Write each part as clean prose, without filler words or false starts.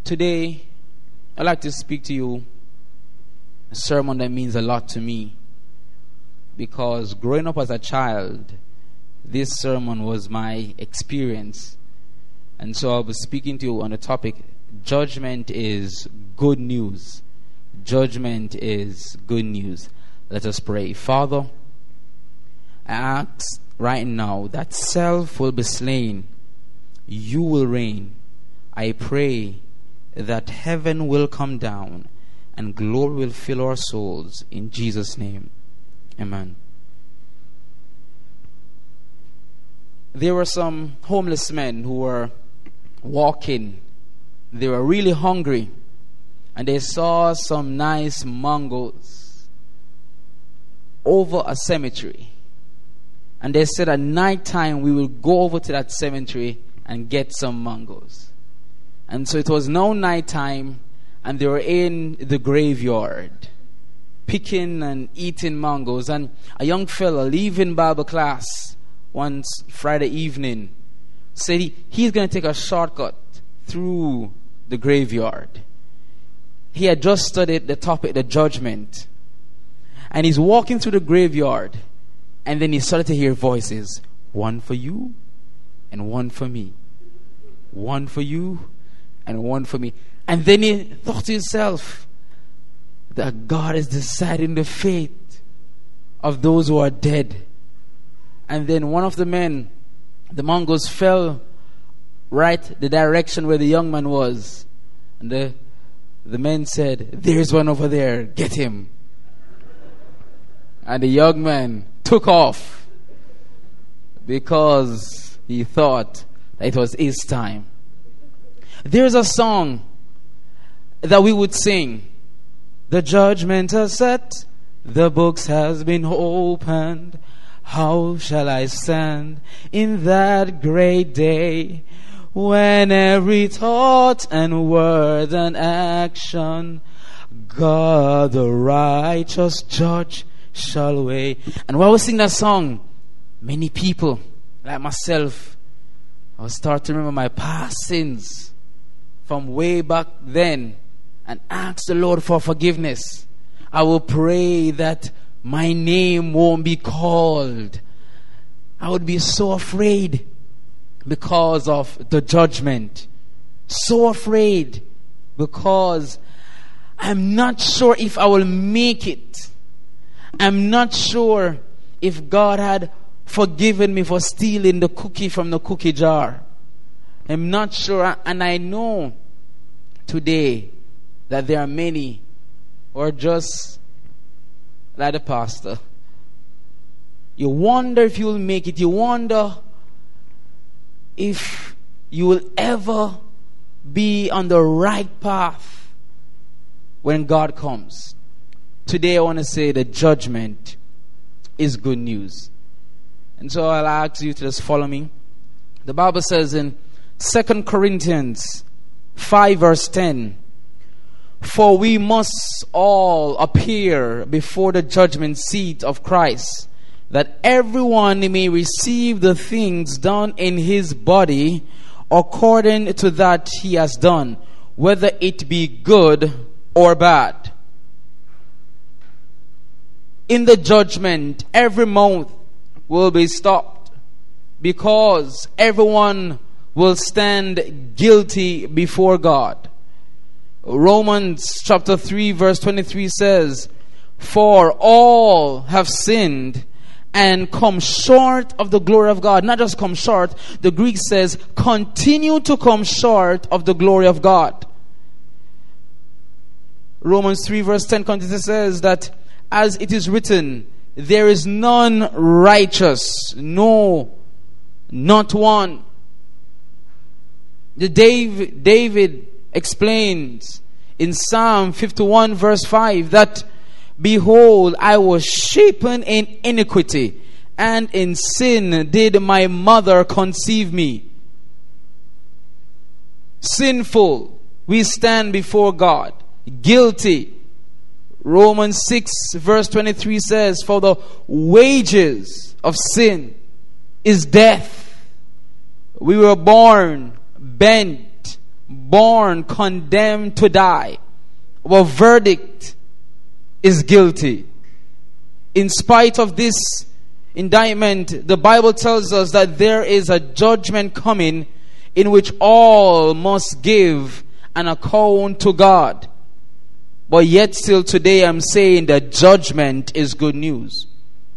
Today, I'd like to speak to you a sermon that means a lot to me, because growing up as a child, this sermon was my experience. And so I'll be speaking to you on the topic, judgment is good news. Judgment is good news. Let us pray. Father, I ask right now that self will be slain. You will reign. I pray that heaven will come down and glory will fill our souls. In Jesus' name, amen. There were some homeless men who were walking. They were really hungry, and they saw some nice mangoes over a cemetery. And they said at night time we will go over to that cemetery and get some mangoes. And so it was now night time, and they were in the graveyard picking and eating mangoes. And a young fella leaving Bible class one Friday evening said he's going to take a shortcut through the graveyard. He had just studied the topic, the judgment. And he's walking through the graveyard, and then he started to hear voices. One for you and one for me. One for you and one for me. And then he thought to himself that God is deciding the fate of those who are dead. And then one of the men, the mangoes fell right the direction where the young man was. And the men said, "There's one over there, get him." And the young man took off because he thought that it was his time. There's a song that we would sing. The judgment is set, the books has been opened. How shall I stand in that great day, when every thought and word and action God the righteous judge shall weigh. And while we sing that song, many people like myself, I'll start to remember my past sins from way back then and ask the Lord for forgiveness. I will pray that my name won't be called. I would be so afraid because of the judgment. So afraid because I'm not sure if I will make it. I'm not sure if God had forgiven me for stealing the cookie from the cookie jar. I'm not sure. And I know today that there are many who are just like the pastor. You wonder if you will make it. You wonder if you will ever be on the right path when God comes. Today I want to say that judgment is good news. And so I'll ask you to just follow me. The Bible says in 2 Corinthians 5 verse 10, "For we must all appear before the judgment seat of Christ, that everyone may receive the things done in his body according to that he has done, whether it be good or bad." In the judgment, every mouth will be stopped, because everyone will stand guilty before God. Romans chapter 3 verse 23 says, "For all have sinned and come short of the glory of God." Not just come short, the Greek says continue to come short of the glory of God. Romans 3 verse 10 says that, "As it is written, there is none righteous, no, not one." David explains in Psalm 51 verse 5 that, "Behold, I was shapen in iniquity, and in sin did my mother conceive me." Sinful, we stand before God, guilty. Romans 6 verse 23 says, "For the wages of sin is death." We were born bent, born condemned to die. Our verdict is guilty. In spite of this indictment, the Bible tells us that there is a judgment coming in which all must give an account to God. But yet still today I'm saying that judgment is good news.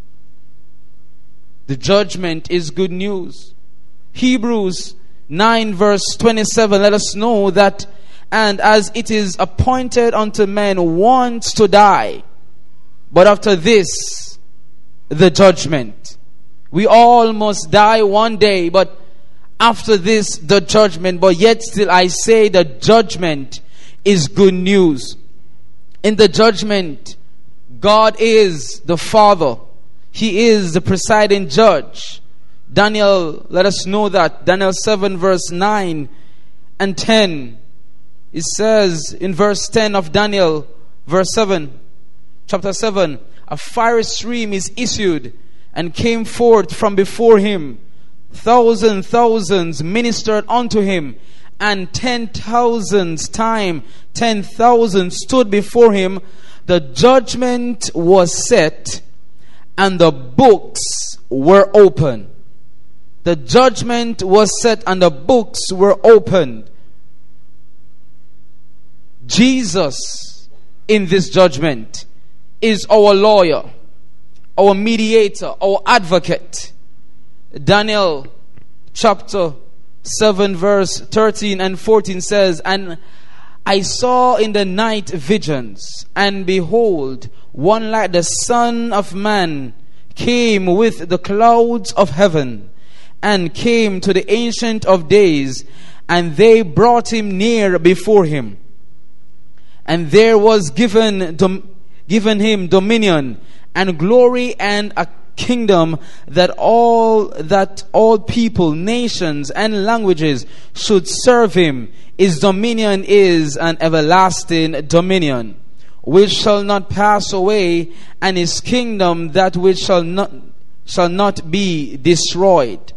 The judgment is good news. Hebrews 9 verse 27 let us know that, and as it is appointed unto men once to die, but after this the judgment. We all must die one day, but after this the judgment. But yet still I say the judgment is good news. In the judgment, God is the Father. He is the presiding judge. Daniel, let us know that. Daniel 7 verse 9 and 10. It says in verse 10 of Daniel, verse 7, chapter 7, a fiery stream is issued and came forth from before him. Thousands ministered unto him, and 10,000 times 10,000 stood before him. The judgment was set, and the books were opened. The judgment was set, and the books were opened. Jesus, in this judgment, is our lawyer, our mediator, our advocate. Daniel chapter 7 verse 13 and 14 says, and I saw in the night visions, and behold, one like the Son of Man came with the clouds of heaven, and came to the Ancient of Days, and they brought him near before him. And there was given him dominion and glory and a kingdom, that all people, nations, and languages should serve him. His dominion is an everlasting dominion, which shall not pass away, and his kingdom that which shall not be destroyed.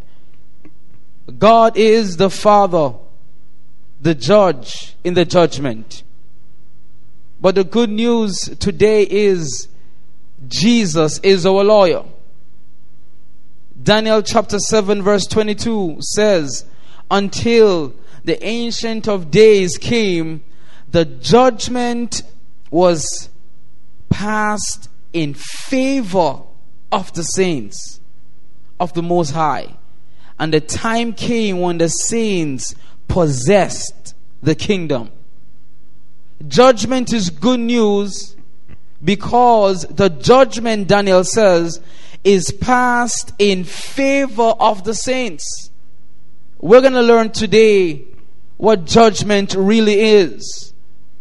God is the Father, the judge in the judgment. But the good news today is Jesus is our lawyer. Daniel chapter 7 verse 22 says, until the Ancient of Days came, the judgment was passed in favor of the saints of the Most High. And the time came when the saints possessed the kingdom. Judgment is good news because the judgment, Daniel says, is passed in favor of the saints. We're going to learn today what judgment really is.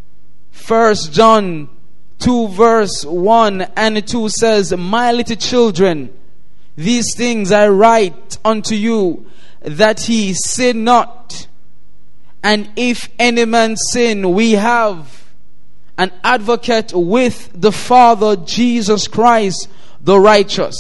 1 John 2 verse 1 and 2 says, my little children, these things I write unto you, that he sin not. And if any man sin, we have an advocate with the Father, Jesus Christ, the righteous.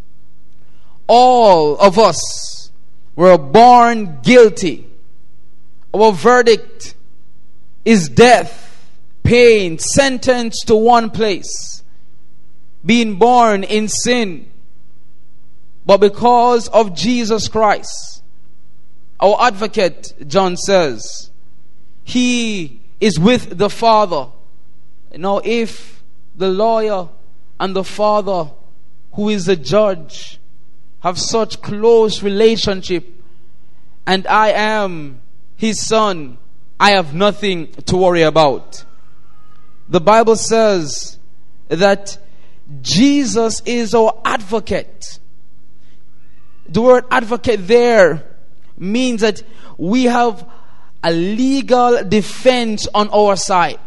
All of us were born guilty. Our verdict is death, pain, sentenced to one place, being born in sin. But because of Jesus Christ, our advocate, John says, he is with the Father. Now, if the lawyer and the Father, who is the judge, have such close relationship, and I am his son, I have nothing to worry about. The Bible says that Jesus is our advocate. The word advocate there means that we have a legal defense on our side.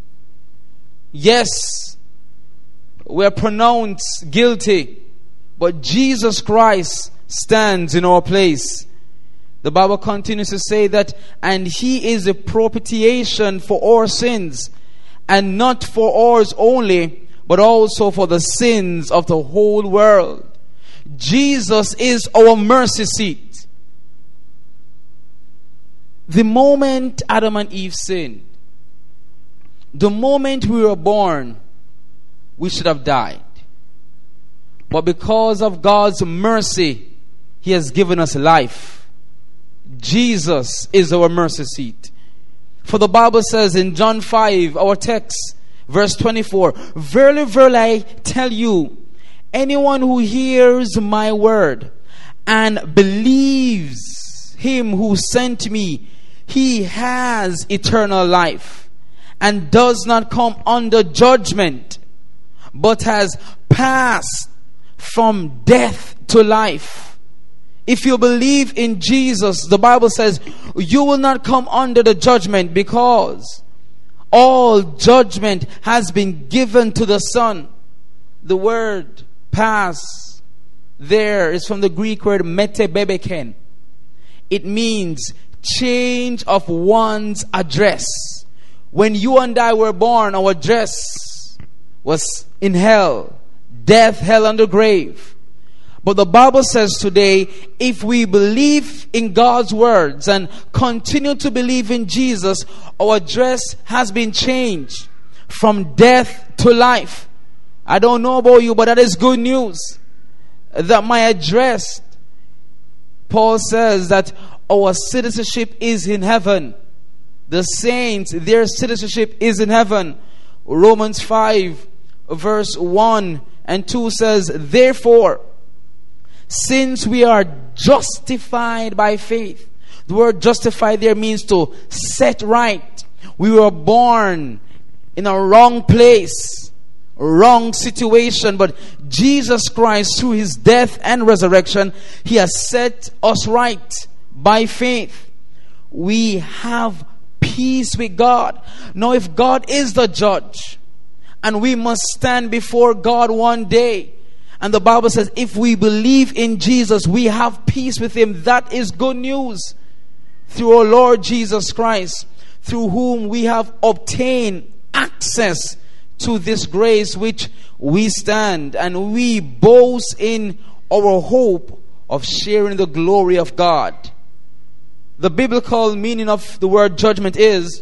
Yes, we're pronounced guilty, but Jesus Christ stands in our place. The Bible continues to say that, and he is a propitiation for our sins, and not for ours only, but also for the sins of the whole world. Jesus is our mercy seat. The moment Adam and Eve sinned, the moment we were born, we should have died. But because of God's mercy, He has given us life. Jesus is our mercy seat. For the Bible says in John 5, our text, verse 24, "Verily, verily, I tell you, anyone who hears my word and believes Him who sent me, he has eternal life and does not come under judgment, but has passed from death to life." If you believe in Jesus, the Bible says you will not come under the judgment, because all judgment has been given to the Son. The word pass there is from the Greek word metebebeken. It means change of one's address. When you and I were born, our address was in hell, death, hell, and the grave. But the Bible says today, if we believe in God's words and continue to believe in Jesus, our address has been changed from death to life. I don't know about you, but that is good news. That my address, Paul says that our citizenship is in heaven. The saints, their citizenship is in heaven. Romans 5 verse 1 and 2 says, "Therefore, since we are justified by faith." The word justified there means to set right. We were born in a wrong place, wrong situation, but Jesus Christ, through His death and resurrection, He has set us right by faith. We have peace with God. Now, if God is the judge, and we must stand before God one day, and the Bible says if we believe in Jesus, we have peace with Him. That is good news. Through our Lord Jesus Christ, through whom we have obtained access to this grace which we stand, and we boast in our hope of sharing the glory of God. The biblical meaning of the word judgment is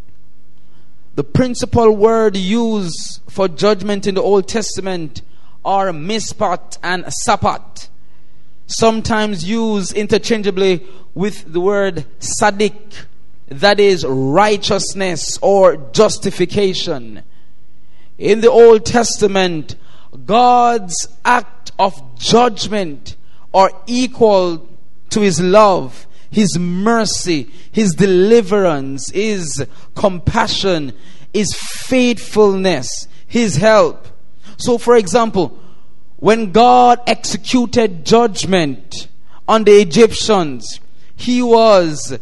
the principal word used for judgment in the Old Testament are mispat and sapat, sometimes used interchangeably with the word sadik, that is righteousness or justification. In the Old Testament, God's act of judgment are equal to His love, His mercy, His deliverance, His compassion, His faithfulness, His help. So, for example, when God executed judgment on the Egyptians, He was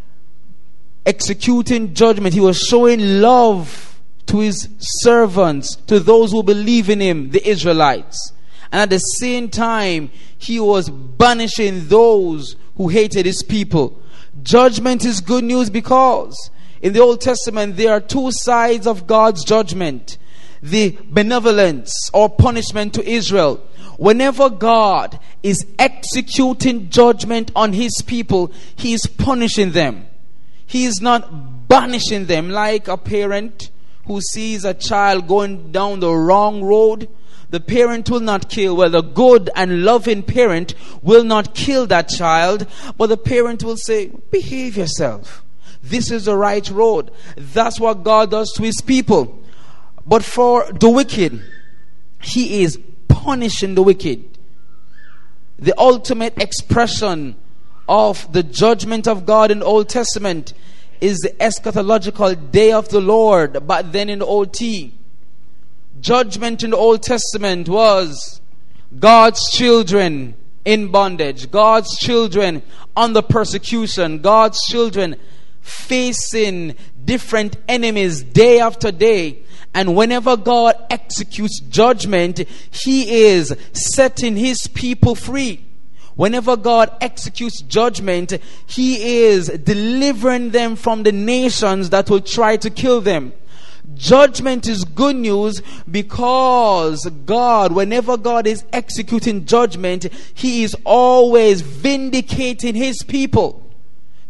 executing judgment. He was showing love to His servants, to those who believe in Him, the Israelites. And at the same time, He was banishing those who hated His people. Judgment is good news, because in the Old Testament there are two sides of God's judgment. The benevolence or punishment to Israel. Whenever God is executing judgment on His people, He is punishing them. He is not banishing them like a parent who sees a child going down the wrong road. The parent will not kill. Well, the good and loving parent will not kill that child, but the parent will say, behave yourself. This is the right road. That's what God does to His people. But for the wicked, He is punishing the wicked. The ultimate expression of the judgment of God in the Old Testament is the eschatological day of the Lord, but then in the OT. Judgment in the Old Testament was God's children in bondage, God's children under persecution, God's children facing different enemies day after day. And whenever God executes judgment, He is setting His people free. Whenever God executes judgment, He is delivering them from the nations that will try to kill them. Judgment is good news, because God, whenever God is executing judgment, He is always vindicating His people.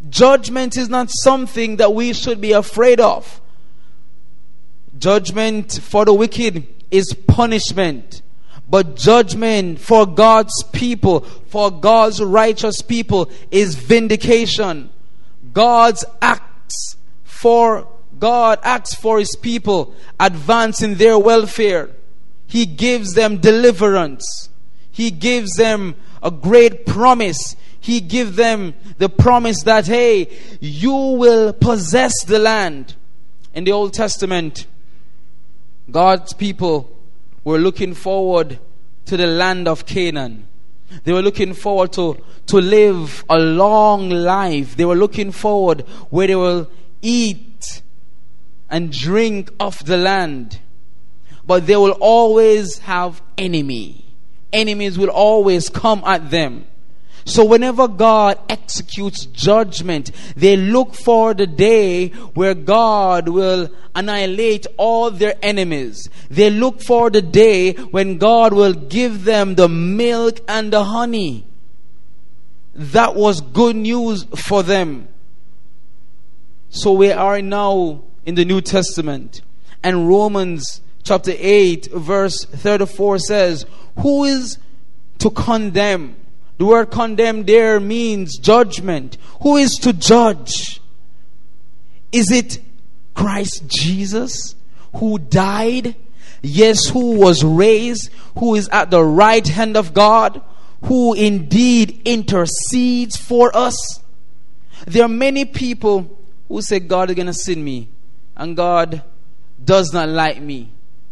Judgment is not something that we should be afraid of. Judgment for the wicked is punishment. But judgment for God's people, for God's righteous people, is vindication. God acts for his people, advancing their welfare. He gives them deliverance. He gives them a great promise. He gives them the promise that, hey, you will possess the land. In the Old Testament, God's people were looking forward to the land of Canaan. They were looking forward to live a long life. They were looking forward where they will eat and drink of the land. But they will always have enemy. Enemies will always come at them. So whenever God executes judgment, they look for the day where God will annihilate all their enemies. They look for the day when God will give them the milk and the honey. That was good news for them. So we are now in the New Testament, and Romans chapter 8 verse 34 says, who is to condemn? The word condemn there means judgment. Who is to judge? Is it Christ Jesus who died? Yes, who was raised, who is at the right hand of God, who indeed intercedes for us? There are many people who say God is going to send me and God does not like me.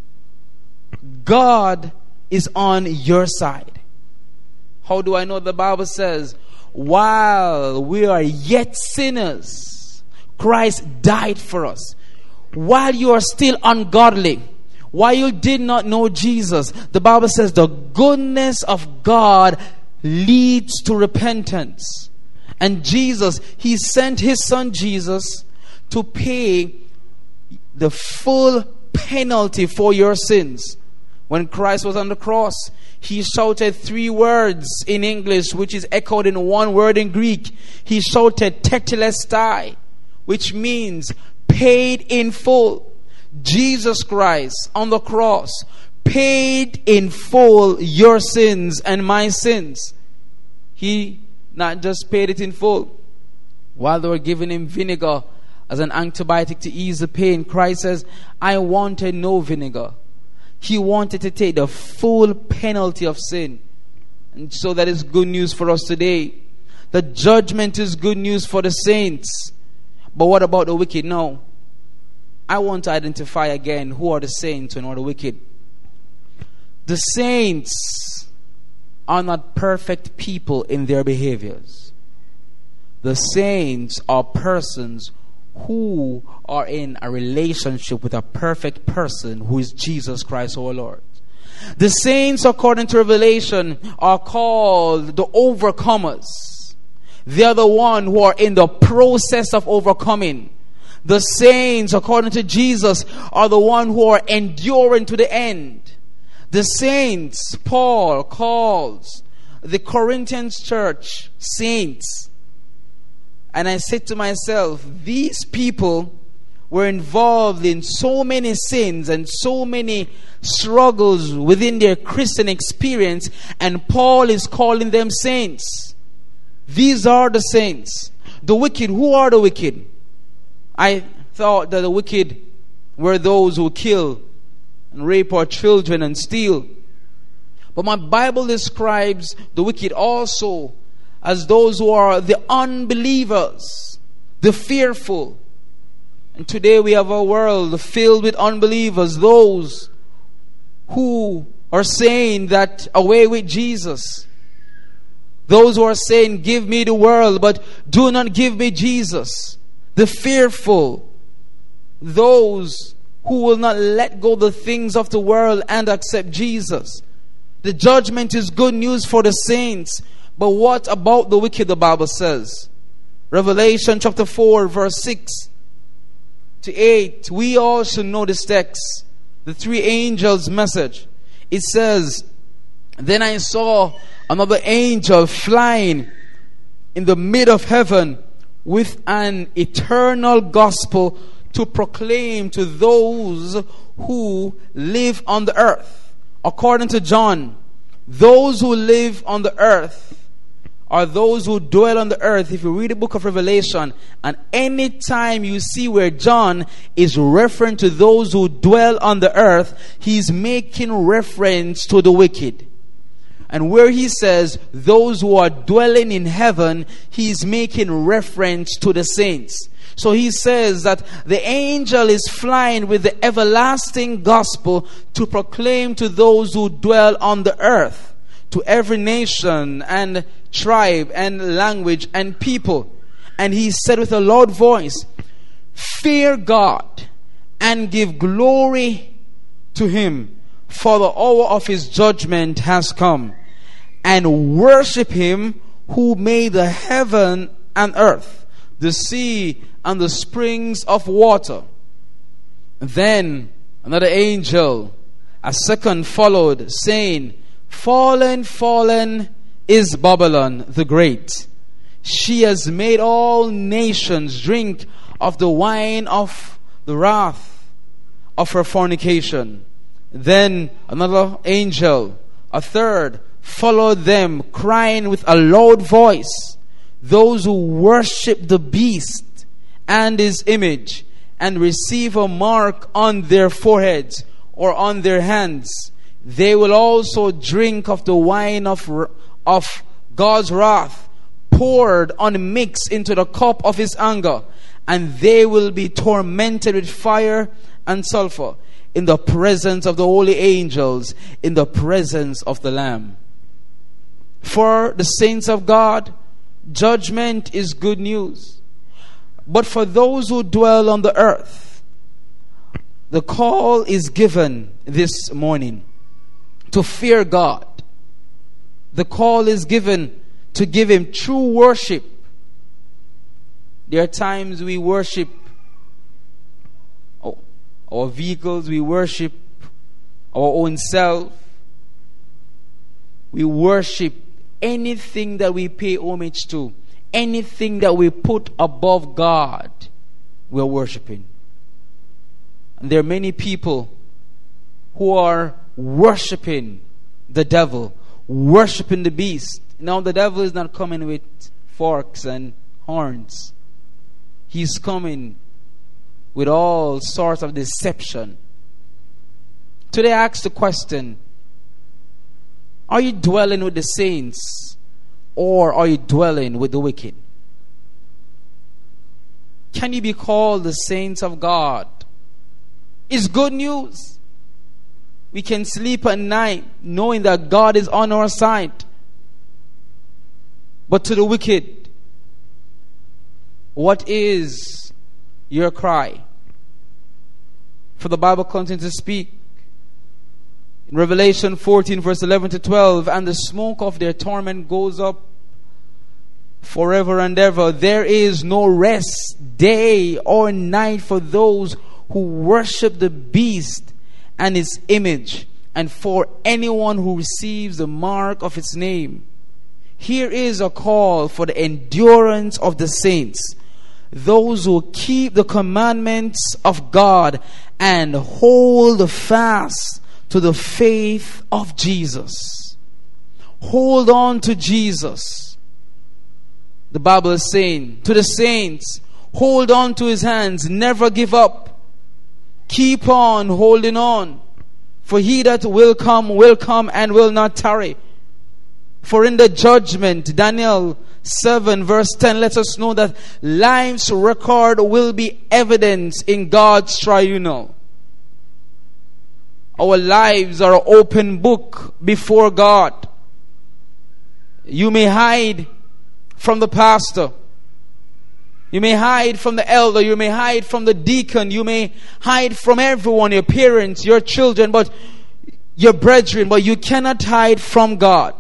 God is on your side. How do I know? The Bible says, while we are yet sinners, Christ died for us. While you are still ungodly, while you did not know Jesus, the Bible says the goodness of God leads to repentance. And Jesus, He sent His Son Jesus to pay the full penalty for your sins. When Christ was on the cross, He shouted 3 words in English, which is echoed in 1 word in Greek. He shouted tetelestai, which means paid in full. Jesus Christ on the cross paid in full your sins and my sins. He not just paid it in full. While they were giving Him vinegar as an antibiotic to ease the pain, Christ says, I wanted no vinegar. He wanted to take the full penalty of sin. And so that is good news for us today. The judgment is good news for the saints. But what about the wicked? No. I want to identify again who are the saints and who are the wicked. The saints are not perfect people in their behaviors. The saints are persons who are in a relationship with a perfect person who is Jesus Christ our Lord. The saints, according to Revelation, are called the overcomers. They are the one who are in the process of overcoming. The saints, according to Jesus, are the one who are enduring to the end. The saints, Paul calls the Corinthians church saints. And I said to myself, these people were involved in so many sins and so many struggles within their Christian experience, and Paul is calling them saints. These are the saints. The wicked, who are the wicked? I thought that the wicked were those who kill and rape our children and steal. But my Bible describes the wicked also as those who are the unbelievers, the fearful. And today we have a world filled with unbelievers, those who are saying that away with Jesus. Those who are saying, give me the world, but do not give me Jesus. The fearful, those who will not let go the things of the world and accept Jesus. The judgment is good news for the saints. But what about the wicked, the Bible says? Revelation chapter 4 verse 6 to 8. We all should know this text. The 3 angels' message. It says, then I saw another angel flying in the mid of heaven, with an eternal gospel to proclaim to those who live on the earth. According to John, those who live on the earth are those who dwell on the earth. If you read the book of Revelation, and any time you see where John is referring to those who dwell on the earth, he's making reference to the wicked. And where he says those who are dwelling in heaven, he's making reference to the saints. So he says that the angel is flying with the everlasting gospel to proclaim to those who dwell on the earth, to every nation and tribe and language and people. And he said with a loud voice, "Fear God and give glory to him, for the hour of his judgment has come. And worship him who made the heaven and earth, the sea and the springs of water." Then another angel, a second, followed, saying, "Fallen, fallen is Babylon the Great. She has made all nations drink of the wine of the wrath of her fornication." Then another angel, a third, followed them, crying with a loud voice, "Those who worship the beast and his image, and receive a mark on their foreheads or on their hands, they will also drink of the wine of God's wrath, poured unmixed into the cup of his anger, and they will be tormented with fire and sulfur in the presence of the holy angels, in the presence of the Lamb." For the saints of God, judgment is good news. But for those who dwell on the earth, the call is given this morning to fear God. The call is given to give him true worship. There are times we worship our vehicles, we worship our own self, we worship anything that we pay homage to, anything that we put above God, we're worshiping. And there are many people who are worshiping the devil, worshiping the beast. Now the devil is not coming with forks and horns. He's coming with all sorts of deception. Today I ask the question, are you dwelling with the saints, or are you dwelling with the wicked? Can you be called the saints of God? It's good news. We can sleep at night knowing that God is on our side. But to the wicked, what is your cry? For the Bible continues to speak in Revelation 14 verse 11 to 12, "And the smoke of their torment goes up forever and ever. There is no rest, day or night, for those who worship the beast and his image, and for anyone who receives the mark of its name." Here is a call for the endurance of the saints, those who keep the commandments of God and hold fast to the faith of Jesus. Hold on to Jesus. The Bible is saying to the saints, hold on to his hands, never give up. Keep on holding on. For he that will come and will not tarry. For in the judgment, Daniel 7 verse 10 lets us know that life's record will be evidence in God's tribunal. Our lives are an open book before God. You may hide from the pastor. You may hide from the elder. You may hide from the deacon. You may hide from everyone, your parents, your children, but your brethren, but you cannot hide from God.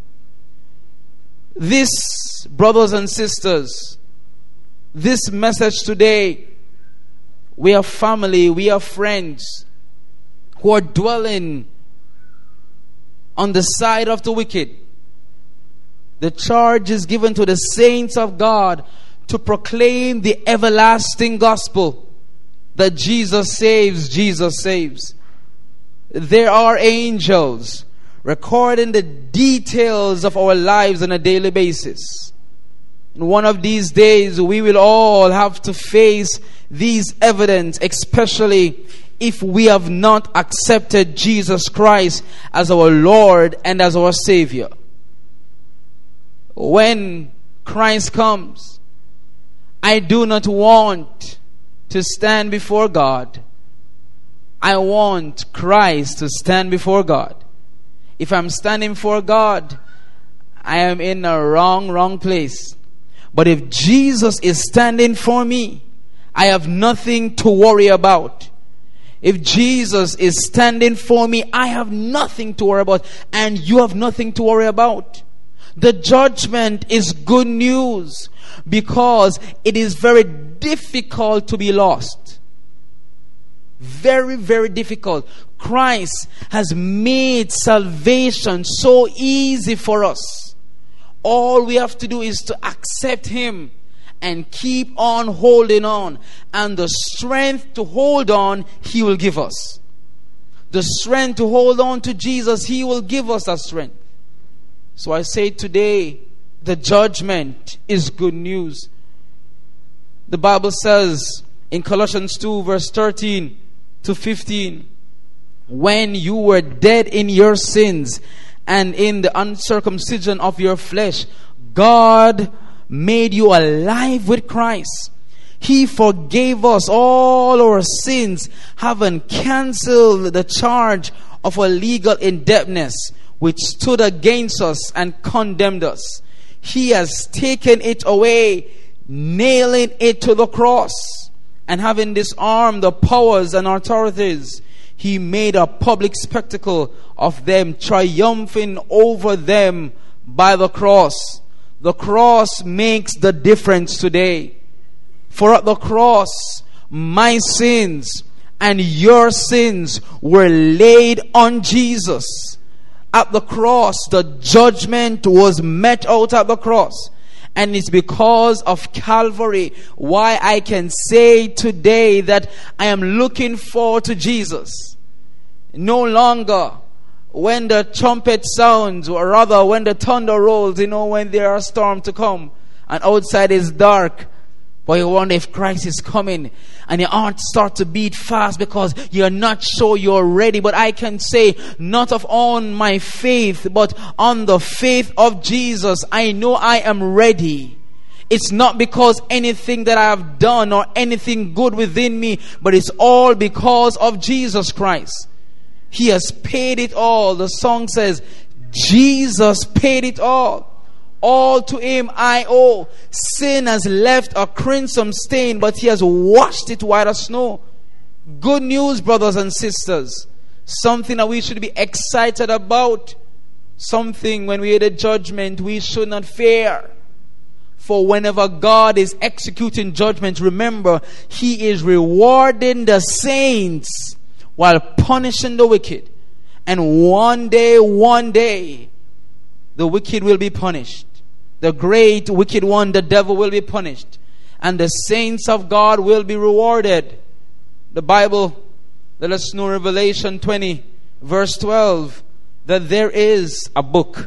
This, brothers and sisters, this message today, we are family, we are friends who are dwelling on the side of the wicked. The charge is given to the saints of God to proclaim the everlasting gospel that Jesus saves, Jesus saves. There are angels recording the details of our lives on a daily basis. One of these days we will all have to face these evidence, especially if we have not accepted Jesus Christ as our Lord and as our Savior. When Christ comes, I do not want to stand before God. I want Christ to stand before God. If I'm standing before God, I am in a wrong place. But if Jesus is standing for me, I have nothing to worry about. If Jesus is standing for me, I have nothing to worry about, and you have nothing to worry about. The judgment is good news because it is very difficult to be lost. Very, very difficult. Christ has made salvation so easy for us. All we have to do is to accept Him and keep on holding on. And the strength to hold on, He will give us. The strength to hold on to Jesus, He will give us that strength. So I say today, the judgment is good news. The Bible says in Colossians 2 verse 13 to 15, when you were dead in your sins and in the uncircumcision of your flesh, God made you alive with Christ. He forgave us all our sins, having cancelled the charge of a legal indebtedness which stood against us and condemned us. He has taken it away, nailing it to the cross, and having disarmed the powers and authorities, He made a public spectacle of them, triumphing over them by the cross. The cross makes the difference today. For at the cross, my sins and your sins were laid on Jesus. At the cross, the judgment was met out at the cross. And it's because of Calvary why I can say today that I am looking forward to Jesus. No longer when the trumpet sounds, or rather when the thunder rolls, when there are storms to come and outside is dark, but you wonder if Christ is coming, and your heart starts to beat fast because you're not sure you're ready. But I can say, not of on my faith, but on the faith of Jesus, I know I am ready. It's not because anything that I have done or anything good within me, but it's all because of Jesus Christ. He has paid it all. The song says, Jesus paid it all. All to Him I owe. Sin has left a crimson stain, but He has washed it white as snow. Good news, brothers and sisters. Something that we should be excited about. Something when we hear the judgment we should not fear. For whenever God is executing judgment, remember, He is rewarding the saints while punishing the wicked. And one day, the wicked will be punished. The great wicked one, the devil, will be punished. And the saints of God will be rewarded. The Bible, let us know, Revelation 20, verse 12, that there is a book.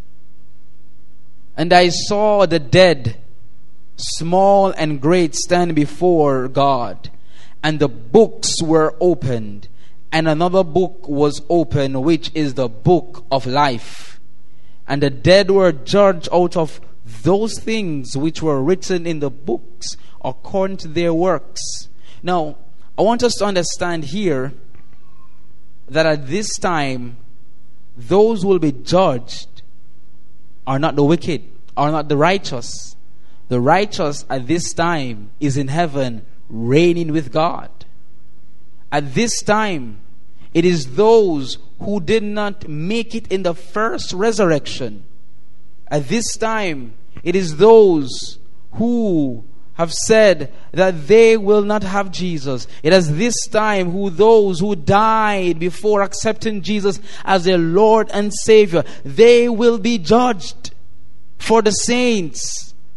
And I saw the dead, small and great, stand before God. And the books were opened. And another book was opened, which is the book of life. And the dead were judged out of those things which were written in the books according to their works. Now, I want us to understand here that at this time, those who will be judged are not the wicked, are not the righteous. The righteous at this time is in heaven reigning with God. At this time, it is those who did not make it in the first resurrection. At this time, it is those who have said that they will not have Jesus. It is this time who those who died before accepting Jesus as their Lord and Savior, they will be judged. For the saints,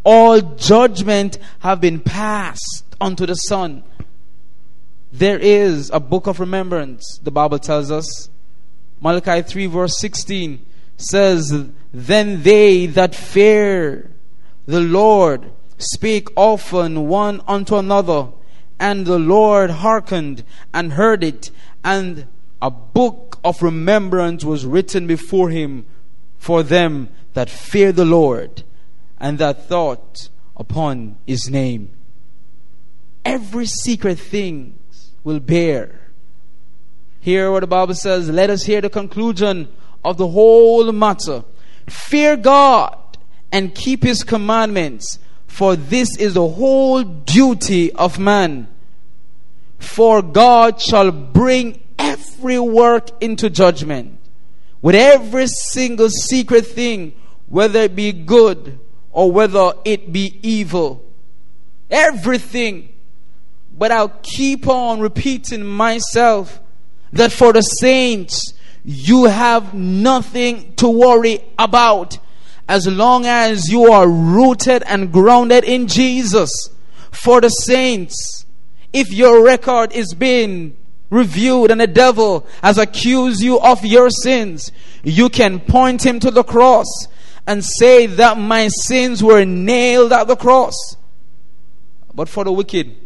all judgment have been passed unto the Son. There is a book of remembrance, the Bible tells us. Malachi 3 verse 16 says, then they that fear the Lord spake often one unto another, and the Lord hearkened and heard it, and a book of remembrance was written before him for them that fear the Lord and that thought upon his name. Every secret thing will bear. Hear what the Bible says. Let us hear the conclusion of the whole matter. Fear God and keep his commandments, for this is the whole duty of man. For God shall bring every work into judgment, with every single secret thing, whether it be good or whether it be evil. Everything. But I'll keep on repeating myself that for the saints, you have nothing to worry about as long as you are rooted and grounded in Jesus. For the saints, if your record is being reviewed and the devil has accused you of your sins, you can point him to the cross and say that my sins were nailed at the cross. But for the wicked,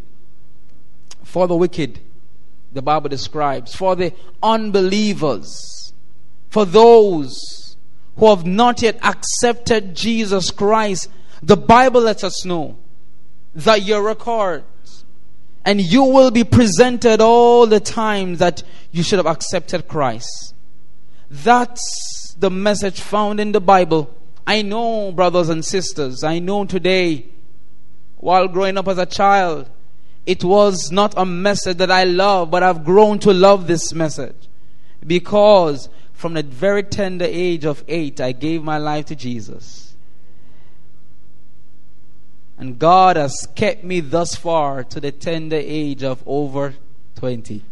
the Bible describes, for the unbelievers, for those who have not yet accepted Jesus Christ, the Bible lets us know that your records, and you will be presented all the time that you should have accepted Christ. That's the message found in the Bible. I know, brothers and sisters, I know today, while growing up as a child, it was not a message that I love, but I've grown to love this message. Because from the very tender age of 8, I gave my life to Jesus. And God has kept me thus far to the tender age of over 20.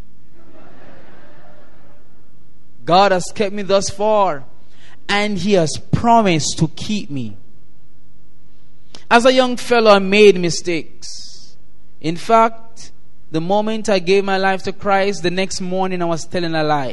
God has kept me thus far, and He has promised to keep me. As a young fellow, I made mistakes. In fact, the moment I gave my life to Christ, the next morning I was telling a lie.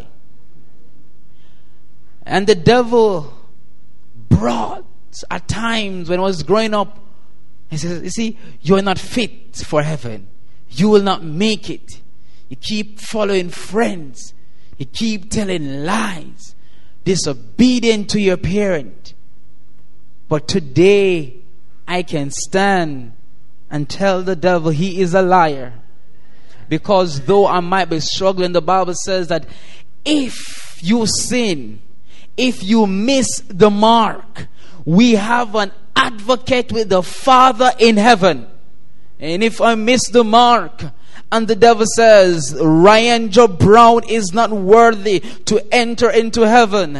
And the devil brought at times when I was growing up, he says, you see, you're not fit for heaven. You will not make it. You keep following friends. You keep telling lies. Disobedient to your parent. But today, I can stand and tell the devil he is a liar. Because though I might be struggling, the Bible says that if you sin, if you miss the mark, we have an advocate with the Father in heaven. And if I miss the mark, and the devil says, Ryan Joe Brown is not worthy to enter into heaven,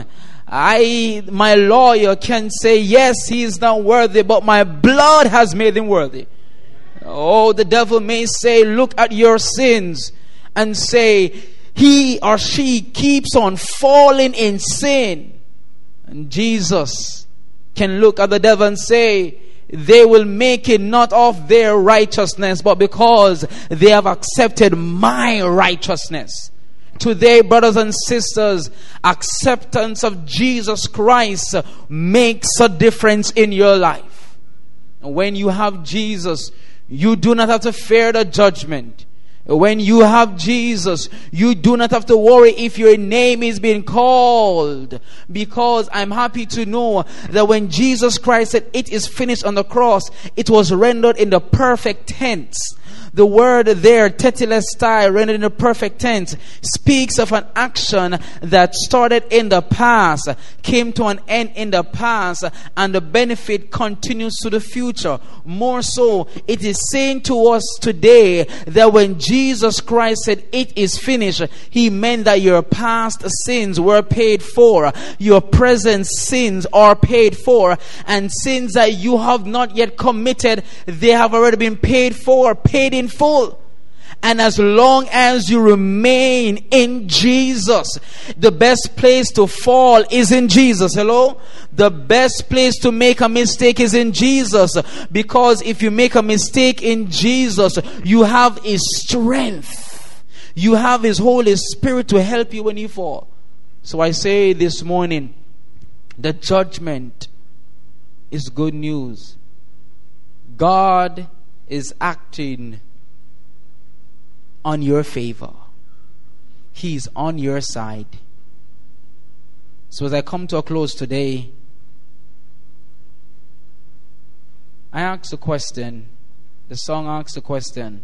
my lawyer can say, yes, he is not worthy, but my blood has made him worthy. Oh, the devil may say, look at your sins, and say, he or she keeps on falling in sin. And Jesus can look at the devil and say, they will make it not of their righteousness, but because they have accepted my righteousness. Today, brothers and sisters, acceptance of Jesus Christ makes a difference in your life. And when you have Jesus, you do not have to fear the judgment. When you have Jesus, you do not have to worry if your name is being called. Because I'm happy to know that when Jesus Christ said it is finished on the cross, it was rendered in the perfect tense. The word there, tetelestai, rendered in the perfect tense, speaks of an action that started in the past, came to an end in the past, and the benefit continues to the future. More so, it is saying to us today that when Jesus Christ said it is finished, He meant that your past sins were paid for, your present sins are paid for, and sins that you have not yet committed, they have already been paid for, paid in full. And as long as you remain in Jesus, the best place to fall is in Jesus. Hello? The best place to make a mistake is in Jesus. Because if you make a mistake in Jesus, you have His strength. You have His Holy Spirit to help you when you fall. So I say this morning, the judgment is good news. God is acting on your favor. He's on your side. So as I come to a close today, I ask a question. The song asks a question.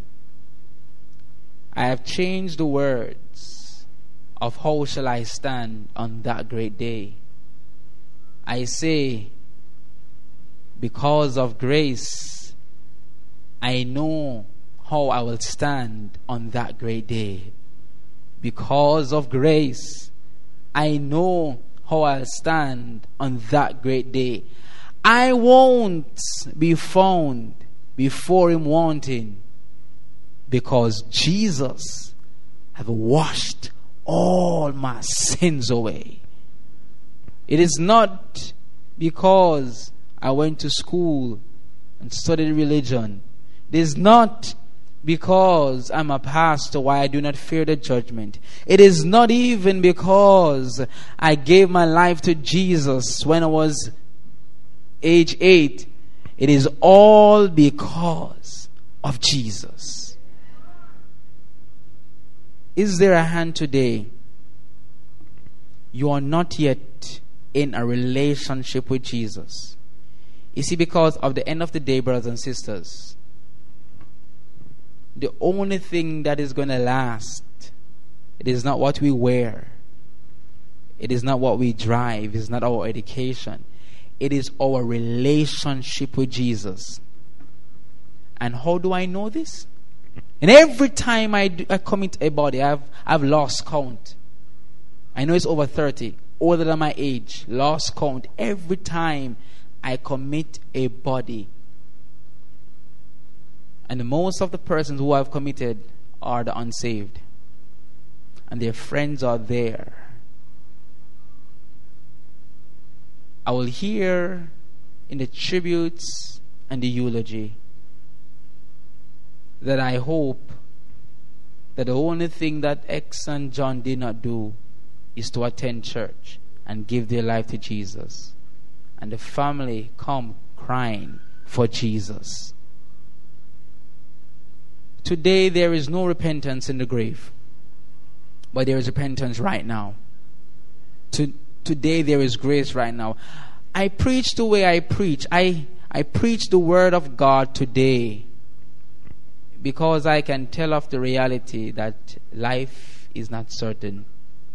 I have changed the words of how shall I stand on that great day. I say, because of grace, I know how I will stand on that great day. Because of grace, I know how I'll stand on that great day. I won't be found before Him wanting, because Jesus have washed all my sins away. It is not because I went to school and studied religion. It is not because I'm a pastor why I do not fear the judgment. It is not even because I gave my life to Jesus when I was age 8. It is all because of Jesus. Is there a hand today? You are not yet in a relationship with Jesus. You see, because of the end of the day, brothers and sisters, the only thing that is going to last, it is not what we wear. It is not what we drive. It is not our education. It is our relationship with Jesus. And how do I know this? And every time I commit a body, I've lost count. I know it's over 30, older than my age. Lost count. Every time I commit a body. And most of the persons who I've committed are the unsaved. And their friends are there. I will hear in the tributes and the eulogy that I hope that the only thing that X and John did not do is to attend church and give their life to Jesus. And the family come crying for Jesus. Today there is no repentance in the grave, but there is repentance right now. Today there is grace right now. I preach the way I preach. I preach the word of God today because I can tell of the reality that life is not certain.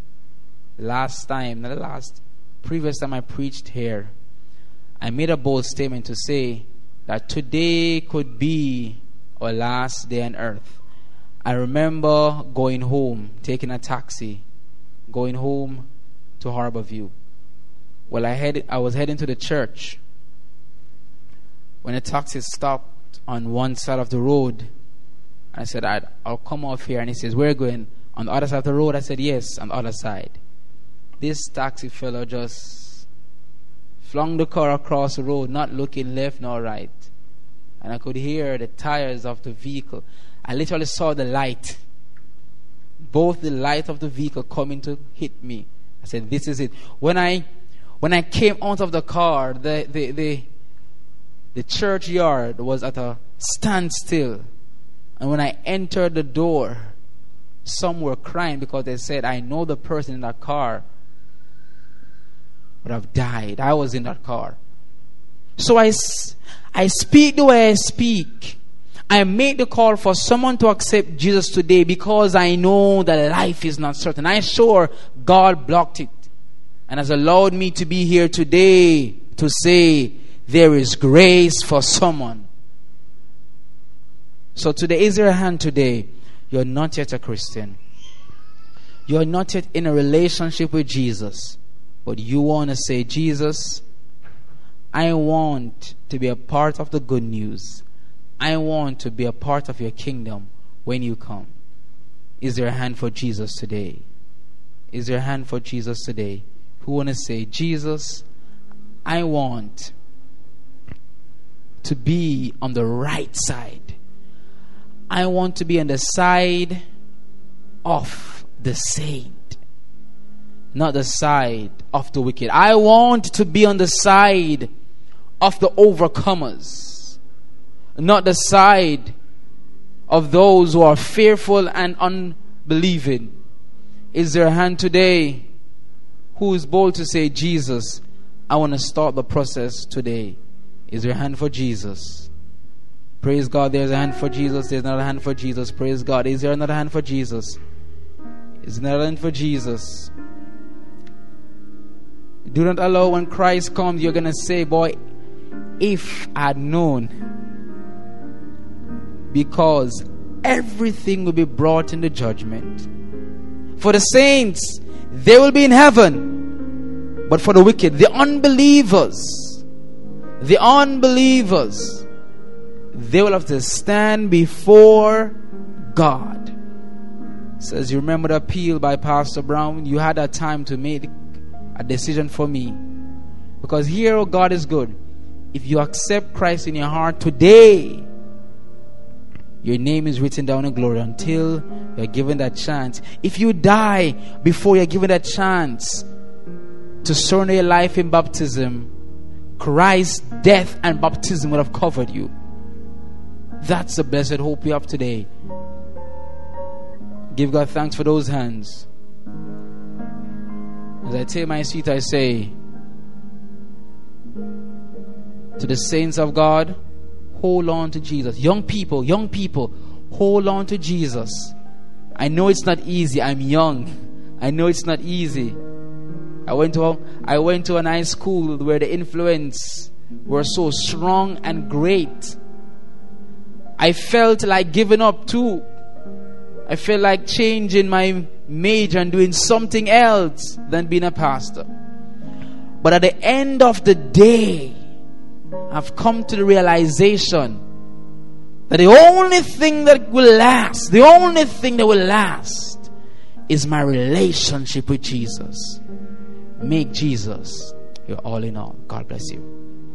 Previous time I preached here, I made a bold statement to say that today could be our last day on earth. I remember going home, taking a taxi, going home to Harborview. Well, I was heading to the church when a taxi stopped on one side of the road. I said, I'll come off here. And he says, where are you going? On the other side of the road? I said, yes, on the other side. This taxi fellow just flung the car across the road, not looking left nor right. And I could hear the tires of the vehicle. I literally saw the light. Both the light of the vehicle coming to hit me. I said, this is it. When I came out of the car, the churchyard was at a standstill. And when I entered the door, some were crying because they said, I know the person in that car would have died. I was in that car. So I speak the way I speak. I make the call for someone to accept Jesus today because I know that life is not certain. I'm sure God blocked it and has allowed me to be here today to say there is grace for someone. So today, is there a hand today? You're not yet a Christian. You're not yet in a relationship with Jesus. But you want to say, Jesus, I want to be a part of the good news. I want to be a part of your kingdom. when you come. Is there a hand for Jesus today? Is there a hand for Jesus today? Who want to say, Jesus, I want to be on the right side. I want to be on the side of the saint, not the side of the wicked. I want to be on the side of the overcomers, not the side of those who are fearful and unbelieving. Is there a hand today who is bold to say, Jesus, I want to start the process today? Is there a hand for Jesus? Praise God, there's a hand for Jesus. There's another hand for Jesus. Praise God. Is there another hand for Jesus? Is there another hand for Jesus? Do not allow when Christ comes, you're going to say, boy, if I had known. Because everything will be brought into judgment. For the saints, they will be in heaven. But for the wicked, the unbelievers, they will have to stand before God. Says, you remember the appeal by Pastor Brown? You had that time to make a decision for me. Because here, oh, God is good. If you accept Christ in your heart today, your name is written down in glory until you're given that chance. If you die before you're given that chance to surrender your life in baptism, Christ's death and baptism would have covered you. That's the blessed hope we have today. Give God thanks for those hands. As I take my seat, I say to the saints of God, hold on to Jesus. Young people, hold on to Jesus. I know it's not easy. I'm young. I know it's not easy. I went to a nice school where the influence were so strong and great. I felt like giving up too. I felt like changing my major and doing something else than being a pastor. But at the end of the day, I've come to the realization that the only thing that will last, is my relationship with Jesus. Make Jesus your all in all. God bless you.